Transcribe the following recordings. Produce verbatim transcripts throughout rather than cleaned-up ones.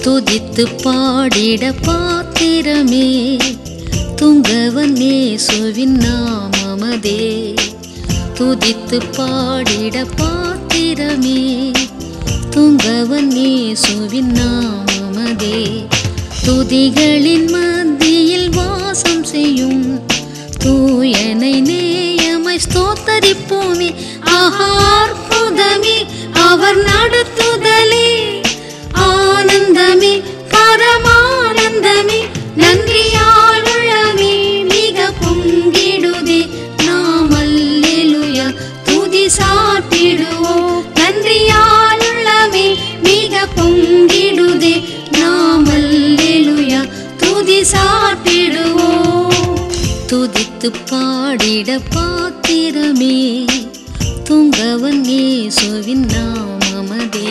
துதித்து பாடிட பாத்திரமே துங்கவன் இயேசுவின் நாமமதே. துதித்து பாடிட பாத்திரமே துங்கவன் இயேசுவின் நாமமதே. துதிகளின் மத்தியில் வாசம் செய்யும் தூயனை நேயமை ஸ்தோத்தரிப்போமே. ஆஹா அற்புதமே அவர் நடத்துதலே, ஆனந்தமே பரமானந்தமே, நன்றியால் உள்ளமே மிக பொங்கிடுதே. நாம் அல்லேலூயா துதி சாட்டிடுவோம், நன்றியால் உள்ளமே மிக பொங்கிடுதே. நாம் அல்லேலூயா துதி சாட்டிடுவோம். துதித்து பாடிட பாத்திரமே துங்கவன் இயேசுவின் நாமமதே.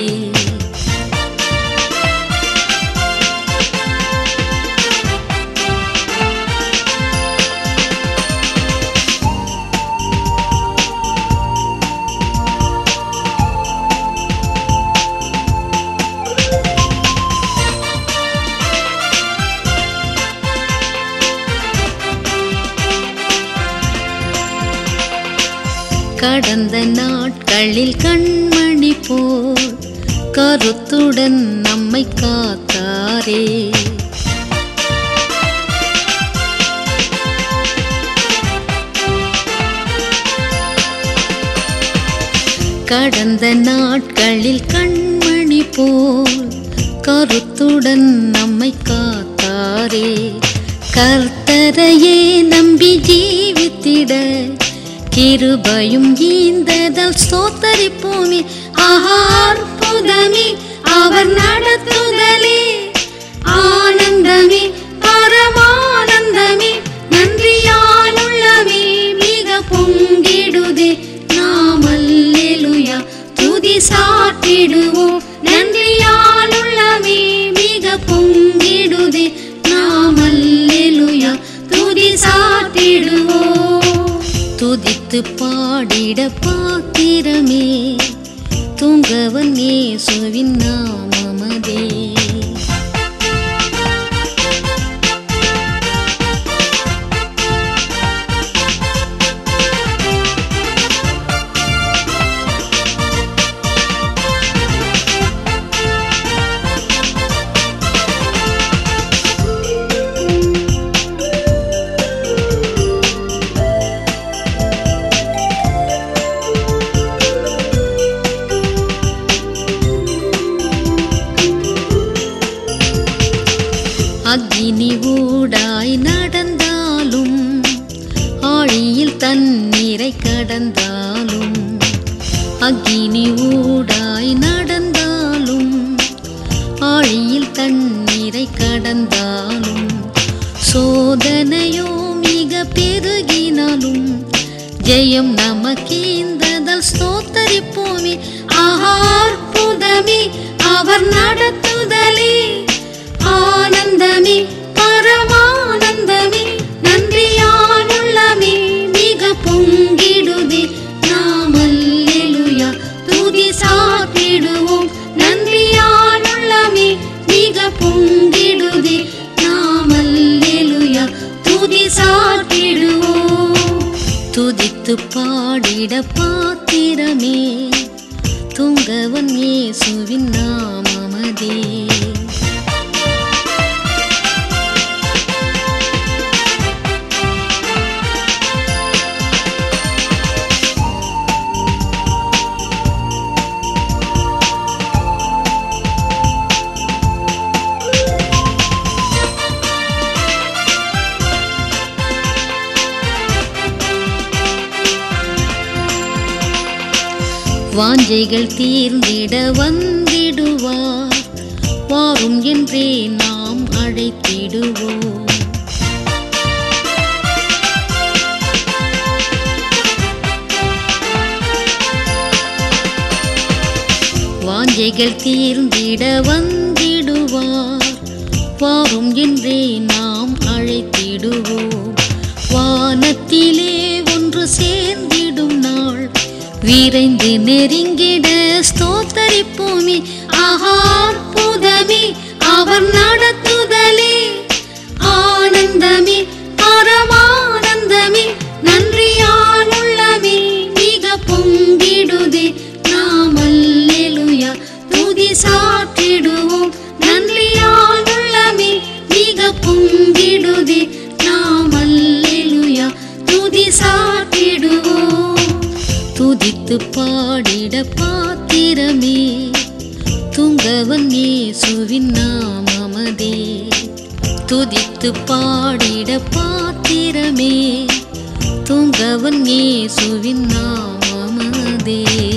கடந்த நாட்களில் கண்மணி போல் கருத்துடன் நம்மை காத்தாரே. கடந்த நாட்களில் கண்மணி போல் கருத்துடன் நம்மை காத்தாரே. கர்த்தரையே நம்பி ஜீவித்திட கிருபையும் ஈந்ததால் ஸ்தோத்தரிப்போமே. ஆஹா அற்புதமே அவர் நடத்துதலே, ஆனந்தமே பரமானந்தமே, நன்றியால் உள்ளமே மிக பொங்கிடுதே. நாம் அல்லேலூயா துதி சாட்டிடுவோம், நன்றியால் உள்ளமே மிக பொங்கிடுதே. நாம் அல்லேலூயா துதி சாட்டிடுவோம். துதித்து பாடிட பாத்திரமே துங்கவன் இயேசுவின் நாமமதே. அக்கினி ஊடாய் நடந்தாலும் ஆழியில் தண்ணீரை கடந்தாலும், அக்கினி ஊடாய் நடந்தாலும் ஆழியில் தண்ணீரை கடந்தாலும், சோதனையோ மிக பெருகினாலும் ஜெயம் நமக்கீந்ததால் ஸ்தோத்தரிப்போமே. ஆஹா அற்புதமே அவர் நடத்துதலே, ஆனந்தமே பரமானந்தமே, நன்றியால் உள்ளமே மிக பொங்கிடுதே. நாம் அல்லேலூயா துதி சாட்டிடுவோம், நன்றியால் உள்ளமே மிக பொங்கிடுதே. நாம் அல்லேலூயா துதி சாட்டிடுவோம். துதித்து பாடிட பாத்திரமே துங்கவன் இயேசுவின் நாமமதே. வாஞ்சைகள் தீர்ந்திட வந்திடுவார், வாரும் என்றே நாம் அழைத்திடுவோம். வாஞ்சைகள் தீர்ந்திட வந்திடுவார், வாரும் என்றே நாம் அழைத்திடுவோம். வானத்திலே ஒன்று சேர்ந்திடும் நாள் விரைந்து நெருங்கிட ஸ்தோத்தரிப்போமே. ஆஹா அற்புதமே அவர் நடத்துதலே ஆனந்தமே பரமானந்தமே நன்றியால் உள்ளமே மிக பொங்கிடுதே நாம் அல்லேலூயா துதி சாற்றிடுவோம் நன்றியால் உள்ளமே மிக பொங்கிடுதே நாம் அல்லேலூயா துதி சாற்றிடுவோம் துதித்து பாடிட பாத்திரமே துங்கவன் இயேசுவின் நாமமதே துதித்து பாடிட பாத்திரமே துங்கவன் இயேசுவின் நாமமதே